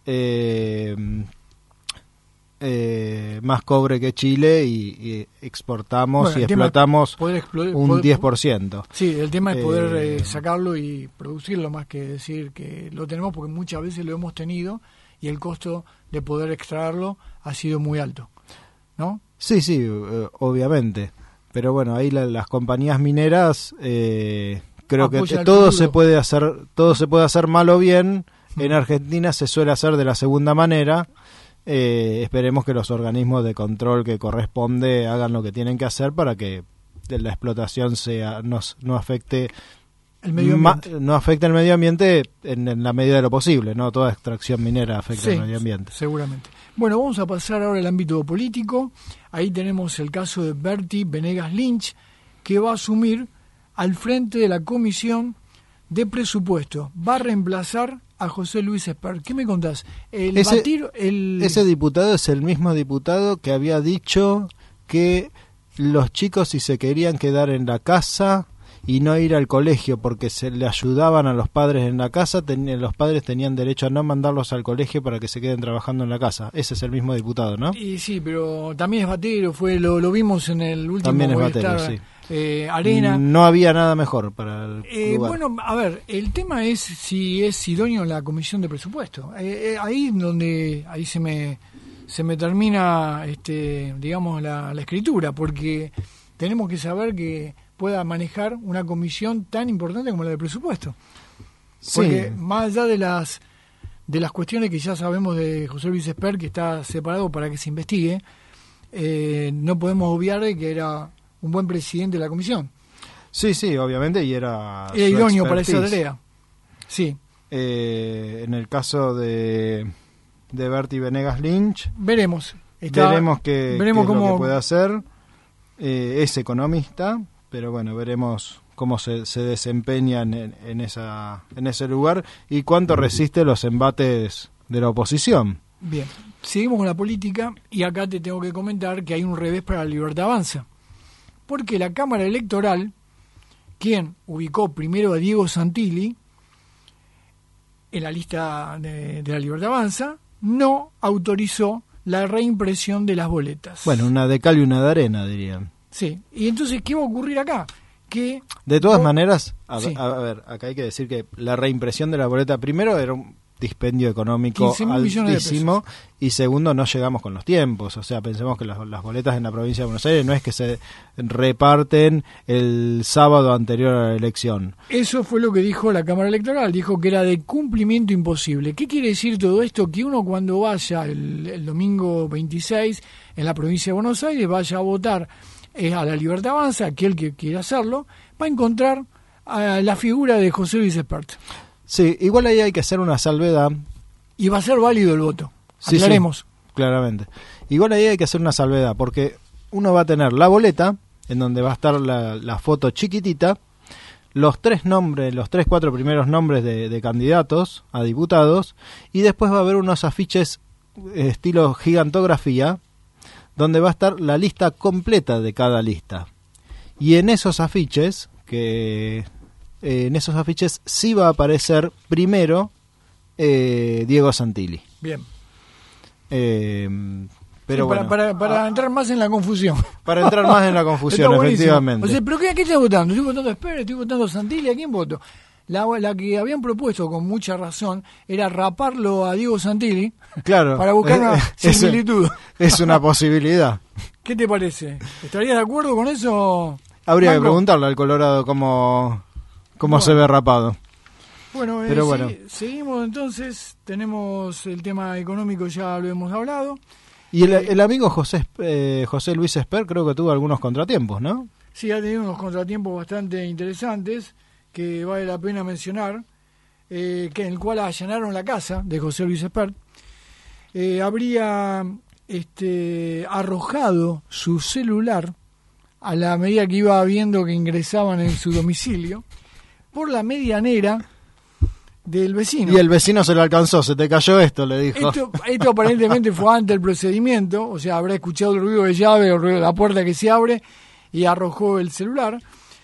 cobre que Chile, y exportamos y explotamos un 10%.
Sí, el tema es poder sacarlo y producirlo, más que decir que lo tenemos, porque muchas veces lo hemos tenido y el costo de poder extraerlo ha sido muy alto, ¿no?
Sí, obviamente. Pero bueno, ahí las compañías mineras, creo que todo se puede hacer mal o bien. En Argentina se suele hacer de la segunda manera. Esperemos que los organismos de control que corresponde hagan lo que tienen que hacer para que la explotación no afecte
el medio ambiente.
No afecta el medio ambiente en la medida de lo posible, ¿no? Toda extracción minera afecta al medio ambiente.
Seguramente. Bueno, vamos a pasar ahora al ámbito político. Ahí tenemos el caso de Bertie Venegas Lynch, que va a asumir al frente de la Comisión de Presupuesto. Va a reemplazar a José Luis Espert. ¿Qué me contás?
Ese diputado es el mismo diputado que había dicho que los chicos, si se querían quedar en la casa y no ir al colegio porque se le ayudaban a los padres en la casa, los padres tenían derecho a no mandarlos al colegio para que se queden trabajando en la casa. Ese es el mismo diputado, ¿no?
Y sí, pero también es batero, lo vimos en el último
también es batero, sí.
Arena.
No había nada mejor para el lugar.
Bueno, a ver, el tema es si es idóneo la Comisión de Presupuesto. Ahí se me termina, digamos, la escritura, porque tenemos que saber que pueda manejar una comisión tan importante como la de presupuesto. Porque sí, más allá de las cuestiones que ya sabemos de José Luis Espert, que está separado para que se investigue, no podemos obviar que era un buen presidente de la comisión.
Sí, obviamente, y era
idóneo para esa tarea. Sí.
En el caso de Bertie Venegas Lynch,
veremos
cómo
es
lo que puede hacer. Es economista, pero bueno, veremos cómo se desempeña en ese lugar y cuánto resiste los embates de la oposición.
Bien, seguimos con la política, y acá te tengo que comentar que hay un revés para la Libertad Avanza, porque la Cámara Electoral, quien ubicó primero a Diego Santilli en la lista de la Libertad Avanza, no autorizó la reimpresión de las boletas.
Bueno, una de cal y una de arena, dirían.
Sí, y entonces, ¿qué va a ocurrir acá? Que
de todas maneras, a ver, acá hay que decir que la reimpresión de la boleta, primero, era un dispendio económico altísimo, y segundo, no llegamos con los tiempos. O sea, pensemos que las boletas en la provincia de Buenos Aires no es que se reparten el sábado anterior a la elección.
Eso fue lo que dijo la Cámara Electoral, dijo que era de cumplimiento imposible. ¿Qué quiere decir todo esto? Que uno, cuando vaya el domingo 26 en la provincia de Buenos Aires, vaya a votar a la Libertad Avanza, aquel que quiera hacerlo, va a encontrar a la figura de José Luis Espert.
Sí, igual ahí hay que hacer una salvedad.
Y va a ser válido el voto, aclaremos.
Sí, claramente. Igual ahí hay que hacer una salvedad, porque uno va a tener la boleta, en donde va a estar la foto chiquitita, los 4 primeros nombres de candidatos a diputados, y después va a haber unos afiches estilo gigantografía, donde va a estar la lista completa de cada lista. Y en esos afiches, sí va a aparecer primero Diego Santilli.
Bien.
Pero
sí,
bueno,
para entrar más en la confusión.
Para entrar más en la confusión, efectivamente.
O sea, ¿pero qué estoy votando? Estoy votando a Esper, estoy votando a Santilli, ¿a quién voto? La que habían propuesto con mucha razón era raparlo a Diego Santilli,
claro,
para buscar una similitud.
Es una posibilidad.
¿Qué te parece? ¿Estarías de acuerdo con eso?
Habría
Franco?
que preguntarle al Colorado cómo se ve rapado.
Bueno,
pero bueno.
Seguimos entonces, tenemos el tema económico, ya lo hemos hablado.
Y el amigo José Luis Esper creo que tuvo algunos contratiempos, ¿no?
Sí, ha tenido unos contratiempos bastante interesantes que vale la pena mencionar, en el cual allanaron la casa de José Luis Esper. Habría arrojado su celular a la medida que iba viendo que ingresaban en su domicilio por la medianera del vecino.
Y el vecino se lo alcanzó, se te cayó esto, le dijo.
Esto aparentemente fue antes del procedimiento, o sea, habrá escuchado el ruido de llave o el ruido de la puerta que se abre y arrojó el celular.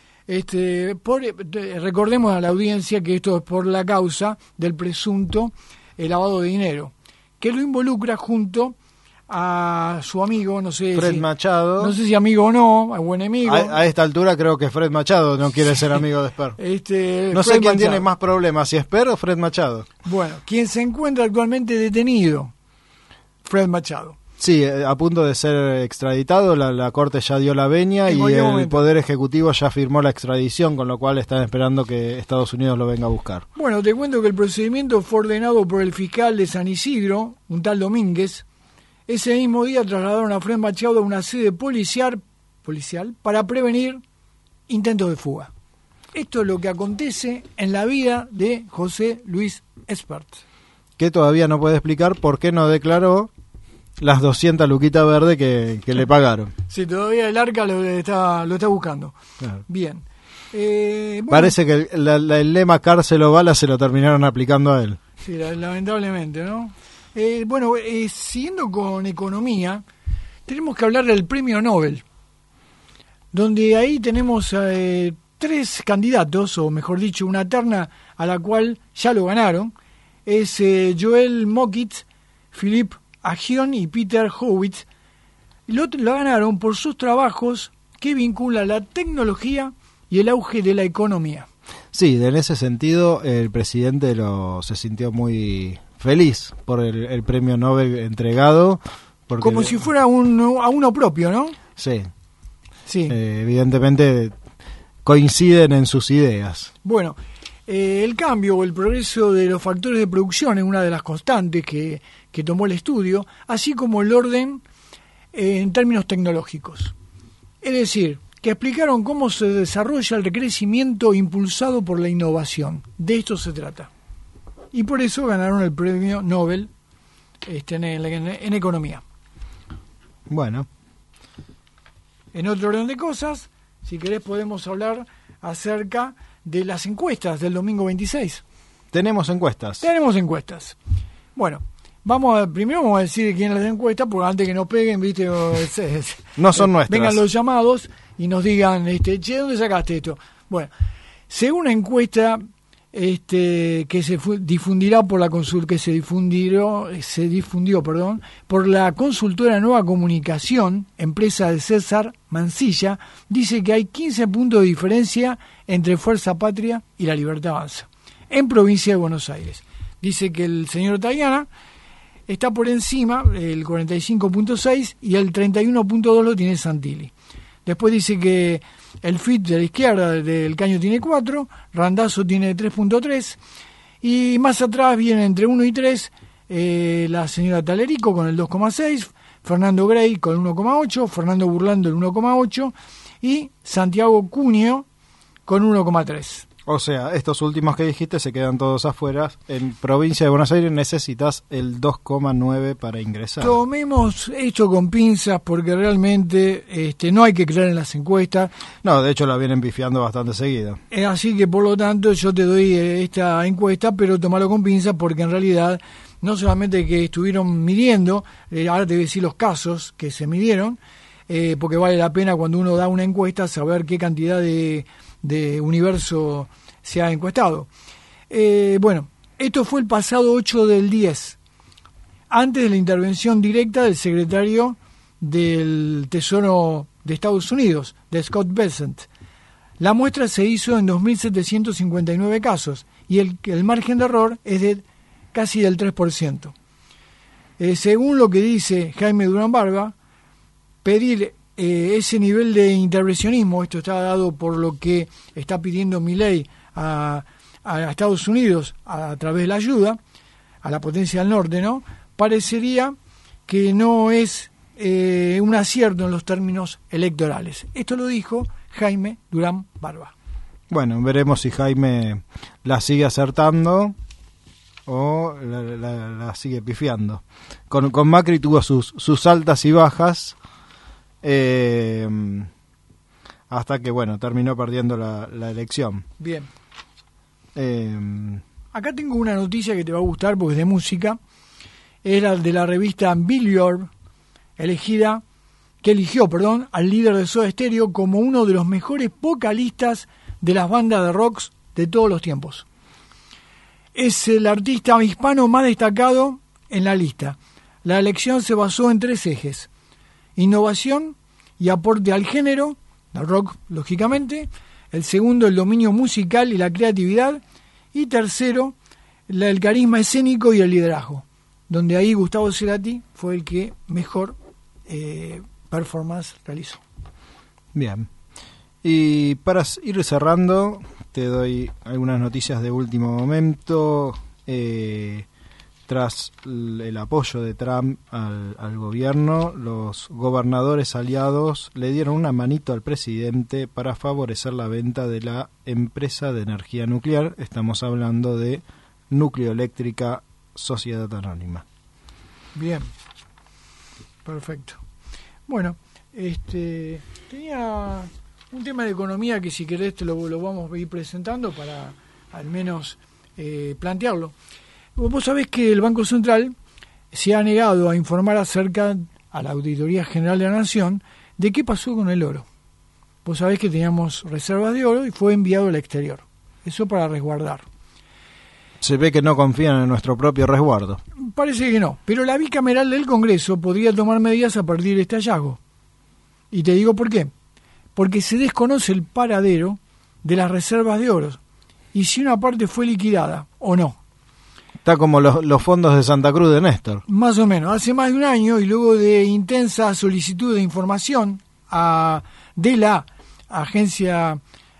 Recordemos a la audiencia que esto es por la causa del presunto lavado de dinero, que lo involucra junto a su amigo, no sé
Fred Machado.
No sé si amigo o no, o enemigo.
A esta altura creo que Fred Machado no quiere ser amigo de Esper. No sé quién tiene más problemas, si Esper o Fred Machado.
Bueno, quien se encuentra actualmente detenido, Fred Machado.
Sí, a punto de ser extraditado, la Corte ya dio la venia y el Poder Ejecutivo ya firmó la extradición, con lo cual están esperando que Estados Unidos lo venga a buscar.
Bueno, te cuento que el procedimiento fue ordenado por el fiscal de San Isidro, un tal Domínguez. Ese mismo día trasladaron a Fred Machado a una sede policial para prevenir intentos de fuga. Esto es lo que acontece en la vida de José Luis Esper.
Que todavía no puede explicar por qué no declaró las 200 luquitas verdes que le pagaron.
Sí, todavía el ARCA lo está buscando. Claro. Bien. Bueno,
parece que el lema cárcel o bala se lo terminaron aplicando a él.
Sí, lamentablemente, ¿no? Siguiendo con economía, tenemos que hablar del premio Nobel, donde ahí tenemos 3 candidatos, o mejor dicho, una terna a la cual ya lo ganaron. Es Joel Mockitz, Philip Aghion y Peter Howitz. Lo ganaron por sus trabajos que vinculan la tecnología y el auge de la economía.
Sí, en ese sentido el presidente se sintió muy feliz por el premio Nobel entregado.
Como si fuera a uno propio, ¿no?
Sí. Evidentemente coinciden en sus ideas.
Bueno, el cambio o el progreso de los factores de producción es una de las constantes que tomó el estudio, así como el orden en términos tecnológicos. Es decir, que explicaron cómo se desarrolla el crecimiento impulsado por la innovación. De esto se trata. Y por eso ganaron el premio Nobel en economía.
Bueno.
En otro orden de cosas, si querés podemos hablar acerca de las encuestas del domingo 26.
Tenemos encuestas.
Bueno, primero vamos a decir quién las encuestas, porque antes que nos peguen, viste,
no son nuestras.
Vengan los llamados y nos digan, che, ¿dónde sacaste esto? Bueno, según una encuesta que se difundirá por la se difundió por la consultora Nueva Comunicación, empresa de César Mancilla, dice que hay 15 puntos de diferencia entre Fuerza Patria y La Libertad Avanza en provincia de Buenos Aires. Dice que el señor Tayana está por encima, el 45.6, y el 31.2 lo tiene Santilli. Después dice que el FIT de la izquierda del Caño tiene 4, Randazzo tiene 3.3, y más atrás viene entre 1 y 3 la señora Talerico con el 2.6, Fernando Grey con el 1.8, Fernando Burlando el 1.8 y Santiago Cunio con 1.3.
O sea, estos últimos que dijiste se quedan todos afuera. En provincia de Buenos Aires necesitas el 2,9 para ingresar.
Tomemos esto con pinzas porque realmente no hay que creer en las encuestas.
No, de hecho la vienen pifiando bastante seguido.
Así que por lo tanto yo te doy esta encuesta, pero tomalo con pinzas porque en realidad no solamente que estuvieron midiendo, ahora te voy a decir los casos que se midieron, porque vale la pena cuando uno da una encuesta saber qué cantidad de universo se ha encuestado. Bueno, esto fue el pasado 8/10, antes de la intervención directa del secretario del Tesoro de Estados Unidos, de Scott Bessent. La muestra se hizo en 2.759 casos y el margen de error es de casi del 3%. Según lo que dice Jaime Durán Barba, pedir ese nivel de intervencionismo, esto está dado por lo que está pidiendo Milei a Estados Unidos a través de la ayuda a la potencia del norte, ¿no? Parecería que no es un acierto en los términos electorales. Esto lo dijo Jaime Durán Barba.
Bueno, veremos si Jaime la sigue acertando o la sigue pifiando. Con Macri tuvo sus altas y bajas, hasta que, bueno, terminó perdiendo la elección.
Bien. Acá tengo una noticia que te va a gustar porque es de música. Era de la revista Billboard, que eligió al líder de Soda Stereo como uno de los mejores vocalistas de las bandas de rock de todos los tiempos. Es el artista hispano más destacado en la lista. La elección se basó en 3 ejes: innovación y aporte al género, del rock, lógicamente. El segundo, el dominio musical y la creatividad. Y tercero, el carisma escénico y el liderazgo, donde ahí Gustavo Cerati fue el que mejor performance realizó.
Bien. Y para ir cerrando, te doy algunas noticias de último momento. Tras el apoyo de Trump al gobierno, los gobernadores aliados le dieron una manito al presidente para favorecer la venta de la empresa de energía nuclear. Estamos hablando de Nucleoeléctrica Sociedad Anónima.
Bien, perfecto. Bueno, tenía un tema de economía que si querés te lo vamos a ir presentando para al menos plantearlo. Vos sabés que el Banco Central se ha negado a informar acerca a la Auditoría General de la Nación de qué pasó con el oro. Vos sabés que teníamos reservas de oro y fue enviado al exterior. Eso para resguardar.
Se ve que no confían en nuestro propio resguardo.
Parece que no, pero la bicameral del Congreso podría tomar medidas a partir de este hallazgo. Y te digo por qué. Porque se desconoce el paradero de las reservas de oro y si una parte fue liquidada o no.
Está como los fondos de Santa Cruz de Néstor.
Más o menos. Hace más de un año y luego de intensa solicitud de información de la Agencia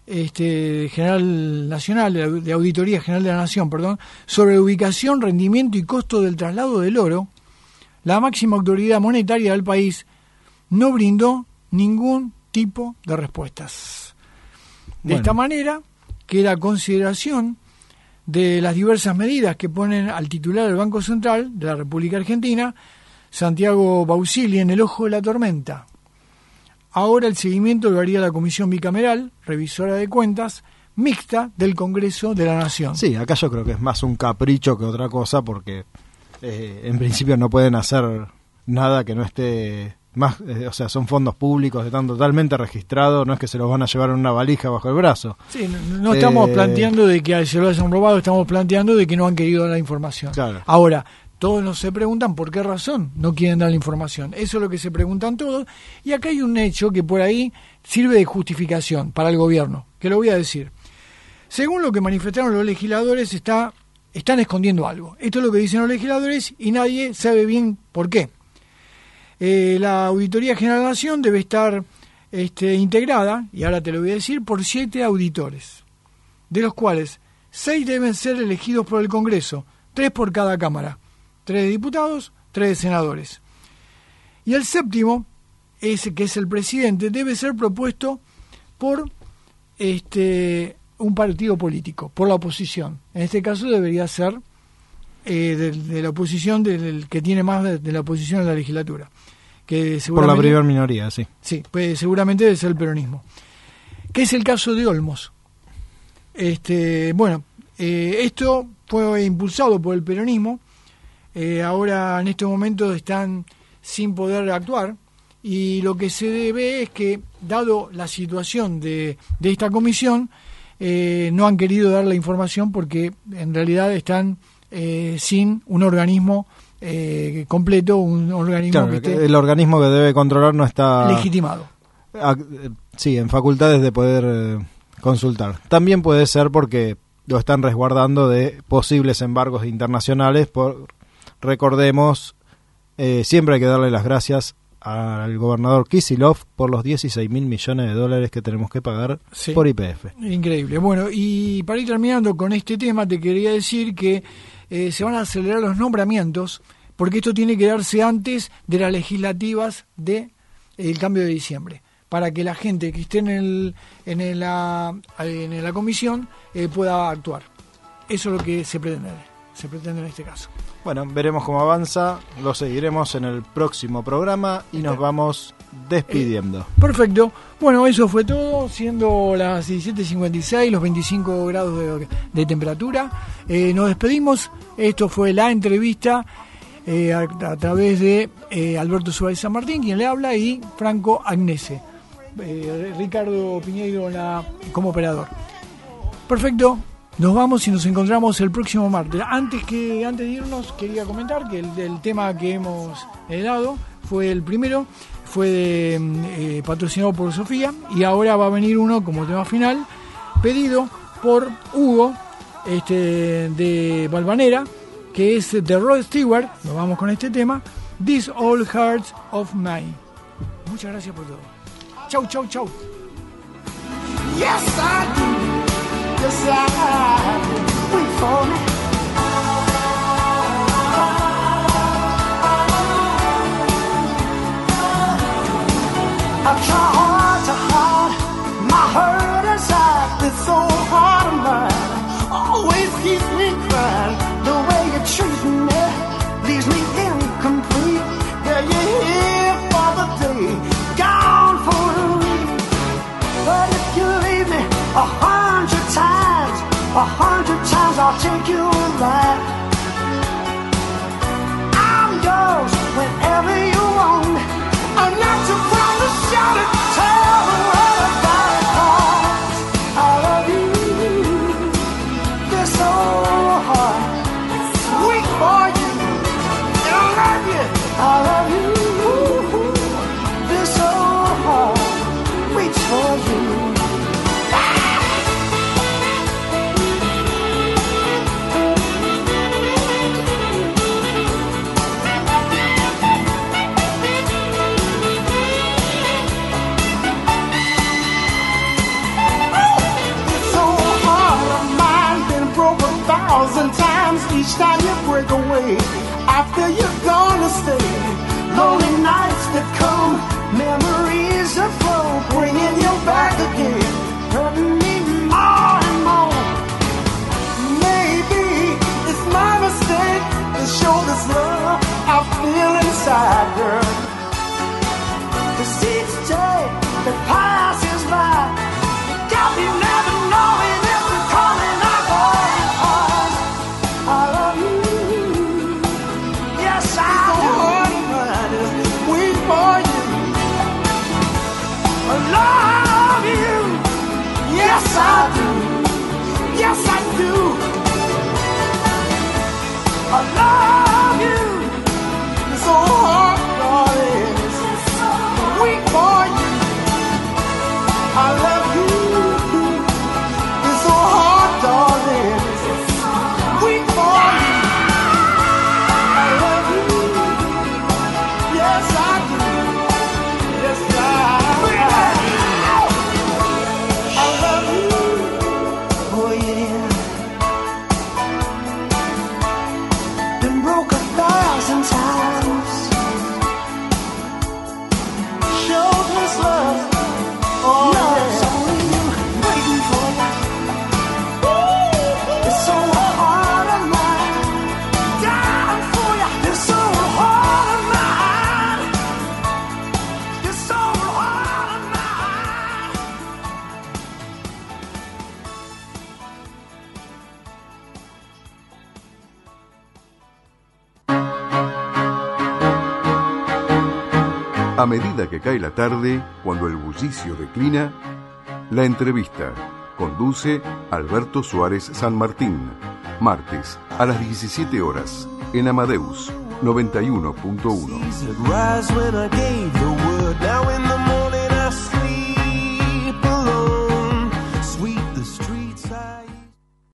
General Nacional, de Auditoría General de la Nación, sobre la ubicación, rendimiento y costo del traslado del oro, la máxima autoridad monetaria del país no brindó ningún tipo de respuestas. De esta manera, queda a consideración de las diversas medidas que ponen al titular del Banco Central de la República Argentina, Santiago Bausili, en el ojo de la tormenta. Ahora el seguimiento lo haría la Comisión Bicameral, revisora de cuentas, mixta del Congreso de la Nación.
Sí, acá yo creo que es más un capricho que otra cosa, porque en principio no pueden hacer nada que no esté más, o sea, son fondos públicos, están totalmente registrados, no es que se los van a llevar en una valija bajo el brazo.
Sí, no estamos planteando de que se lo hayan robado, estamos planteando de que no han querido dar la información.
Claro.
Ahora, todos nos se preguntan por qué razón no quieren dar la información. Eso es lo que se preguntan todos. Y acá hay un hecho que por ahí sirve de justificación para el gobierno, que lo voy a decir. Según lo que manifestaron los legisladores, están escondiendo algo. Esto es lo que dicen los legisladores y nadie sabe bien por qué. La Auditoría General de la Nación debe estar integrada, y ahora te lo voy a decir, por 7 auditores, de los cuales 6 deben ser elegidos por el Congreso, 3 por cada Cámara, 3 de diputados, 3 de senadores. Y el séptimo, que es el presidente, debe ser propuesto por un partido político, por la oposición. En este caso debería ser de la oposición, del que tiene más de la oposición en la legislatura. Que
por la primera minoría, sí.
Sí, pues seguramente debe ser el peronismo. Que es el caso de Olmos. Esto fue impulsado por el peronismo. Ahora en estos momentos están sin poder actuar. Y lo que se ve es que, dado la situación de esta comisión, no han querido dar la información porque en realidad están sin un organismo completo, un organismo que esté
el organismo que debe controlar no está
legitimado.
Sí, en facultades de poder consultar. También puede ser porque lo están resguardando de posibles embargos internacionales. Recordemos, siempre hay que darle las gracias al gobernador Kicillof por los 16.000 millones de dólares que tenemos que pagar por YPF.
Increíble. Bueno, y para ir terminando con este tema, te quería decir que se van a acelerar los nombramientos, porque esto tiene que darse antes de las legislativas del cambio de diciembre, para que la gente que esté en la comisión pueda actuar. Eso es lo que se pretende en este caso.
Bueno, veremos cómo avanza, lo seguiremos en el próximo programa y nos vamos despidiendo.
Perfecto. Bueno, eso fue todo, siendo las 17:56, los 25 grados de temperatura. Nos despedimos. Esto fue la entrevista a través de Alberto Suárez San Martín, quien le habla, y Franco Agnese. Ricardo Piñeiro como operador. Perfecto. Nos vamos y nos encontramos el próximo martes. Antes de irnos, quería comentar que el tema que hemos dado fue el primero, fue patrocinado por Sofía, y ahora va a venir uno como tema final, pedido por Hugo de Valvanera, que es de Rod Stewart. Nos vamos con este tema, These Old Hearts of Mine. Muchas gracias por todo. Chau, chau, chau.
Yes, I do. Yes, I do. Wait for me. I try hard to hide my hurt inside. This old heart of mine always keeps me crying. The way you treat me leaves me incomplete. Yeah, you're here for the day, gone for the week. But if you leave me 100 times, 100 times I'll take you alive. I'm yours whenever you want me. I'm not too proud to shout it, tell the world about it, 'cause I love you. This old heart is sweet for you, and I love you. I love you. This old heart waits for you. Times each time you break away, after you're gonna stay, lonely nights that come, memories that flow, bringing you back again, hurting me more and more. Maybe it's my mistake to show this love I feel inside, girl. 'Cause each day that passes by, you got me never knowing if you're coming or going. I love you. Yes, I do. Wait for you. I love you. Yes, I do. Yes, I do. I love you. This old heart, darling, wait for you. I love you. This old heart, darling, wait for you. I love you. Yes, I do. Yes, I love you. Oh, yeah.
A medida que cae la tarde, cuando el bullicio declina, la entrevista. Conduce Alberto Suárez San Martín. Martes a las 17 horas en Amadeus 91.1.